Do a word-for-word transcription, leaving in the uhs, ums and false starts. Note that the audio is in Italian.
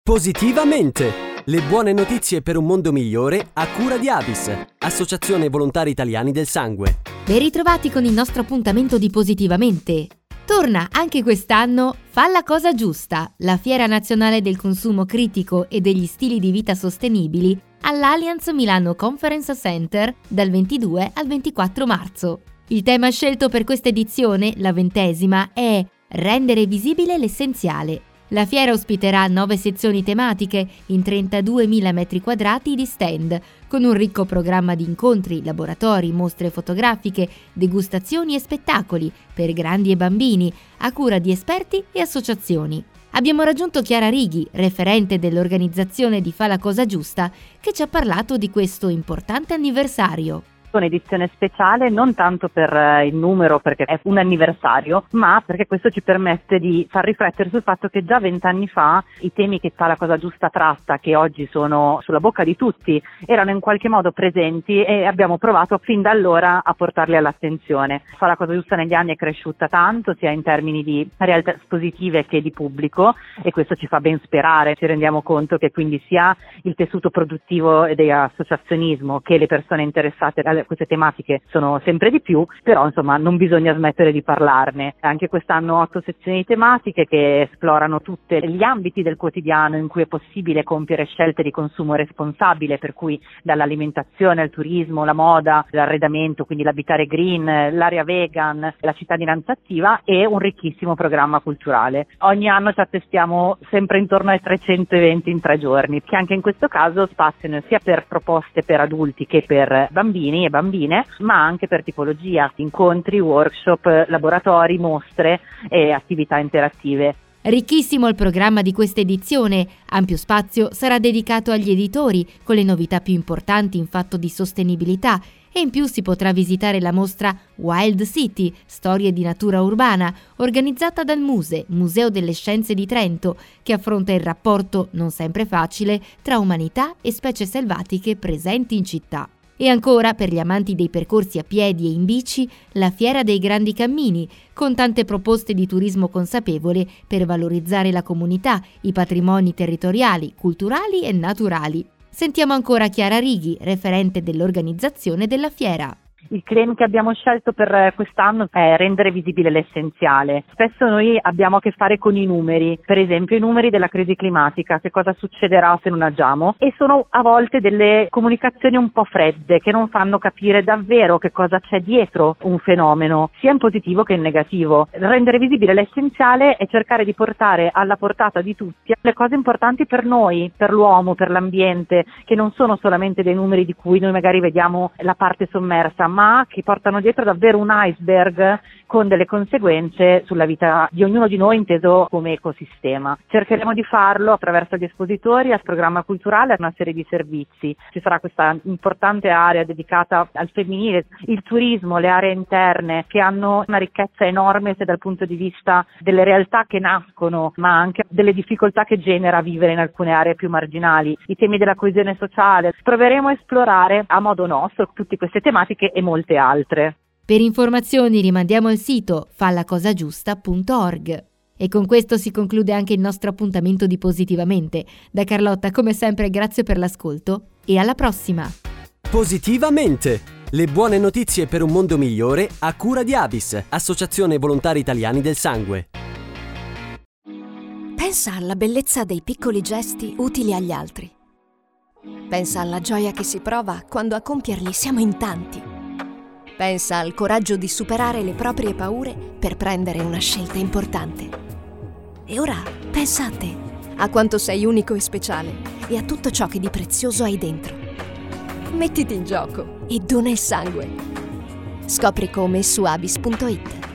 Positivamente! Le buone notizie per un mondo migliore a cura di Avis, Associazione Volontari Italiani del Sangue. Ben ritrovati con il nostro appuntamento di Positivamente. Torna anche quest'anno Fa la cosa giusta, la fiera nazionale del consumo critico e degli stili di vita sostenibili all'Allianz Milano Conference Center dal ventidue al ventiquattro marzo. Il tema scelto per questa edizione, la ventesima, è Rendere visibile l'essenziale. La fiera ospiterà nove sezioni tematiche in trentaduemila metri quadrati di stand, con un ricco programma di incontri, laboratori, mostre fotografiche, degustazioni e spettacoli per grandi e bambini, a cura di esperti e associazioni. Abbiamo raggiunto Chiara Righi, referente dell'organizzazione di Fa la cosa giusta, che ci ha parlato di questo importante anniversario. Un'edizione speciale non tanto per il numero, perché è un anniversario, ma perché questo ci permette di far riflettere sul fatto che già vent'anni fa i temi che Fa la cosa giusta tratta, che oggi sono sulla bocca di tutti, erano in qualche modo presenti e abbiamo provato fin da allora a portarli all'attenzione. Fa la cosa giusta negli anni è cresciuta tanto, sia in termini di realtà espositive che di pubblico, e questo ci fa ben sperare. Ci rendiamo conto che quindi sia il tessuto produttivo e dell'associazionismo che le persone interessate alle queste tematiche sono sempre di più, però insomma non bisogna smettere di parlarne. Anche quest'anno otto sezioni tematiche che esplorano tutti gli ambiti del quotidiano in cui è possibile compiere scelte di consumo responsabile, per cui dall'alimentazione al turismo, la moda, l'arredamento, quindi l'abitare green, l'area vegan, la cittadinanza attiva e un ricchissimo programma culturale. Ogni anno ci attestiamo sempre intorno ai trecento eventi in tre giorni, che anche in questo caso spaziano sia per proposte per adulti che per bambini e bambine, ma anche per tipologia, incontri, workshop, laboratori, mostre e attività interattive. Ricchissimo il programma di questa edizione, ampio spazio sarà dedicato agli editori, con le novità più importanti in fatto di sostenibilità, e in più si potrà visitare la mostra Wild City, storie di natura urbana, organizzata dal Muse, Museo delle Scienze di Trento, che affronta il rapporto, non sempre facile, tra umanità e specie selvatiche presenti in città. E ancora, per gli amanti dei percorsi a piedi e in bici, la Fiera dei Grandi Cammini, con tante proposte di turismo consapevole per valorizzare la comunità, i patrimoni territoriali, culturali e naturali. Sentiamo ancora Chiara Righi, referente dell'organizzazione della fiera. Il claim che abbiamo scelto per quest'anno è rendere visibile l'essenziale. Spesso noi abbiamo a che fare con i numeri, per esempio i numeri della crisi climatica, che cosa succederà se non agiamo, e sono a volte delle comunicazioni un po' fredde che non fanno capire davvero che cosa c'è dietro un fenomeno, sia in positivo che in negativo. Rendere visibile l'essenziale è cercare di portare alla portata di tutti le cose importanti per noi, per l'uomo, per l'ambiente, che non sono solamente dei numeri di cui noi magari vediamo la parte sommersa, ma che portano dietro davvero un iceberg con delle conseguenze sulla vita di ognuno di noi inteso come ecosistema. Cercheremo di farlo attraverso gli espositori, al programma culturale e una serie di servizi. Ci sarà questa importante area dedicata al femminile, il turismo, le aree interne, che hanno una ricchezza enorme sia dal punto di vista delle realtà che nascono, ma anche delle difficoltà che genera vivere in alcune aree più marginali, i temi della coesione sociale. Proveremo a esplorare a modo nostro tutte queste tematiche e molte altre. Per informazioni rimandiamo al sito fallacosagiusta punto org. E con questo si conclude anche il nostro appuntamento di Positivamente. Da Carlotta, come sempre, grazie per l'ascolto e alla prossima! Positivamente! Le buone notizie per un mondo migliore a cura di Avis, Associazione Volontari Italiani del Sangue. Pensa alla bellezza dei piccoli gesti utili agli altri. Pensa alla gioia che si prova quando a compierli siamo in tanti. Pensa al coraggio di superare le proprie paure per prendere una scelta importante. E ora pensa a te, a quanto sei unico e speciale e a tutto ciò che di prezioso hai dentro. Mettiti in gioco e dona il sangue. Scopri come su avis punto it.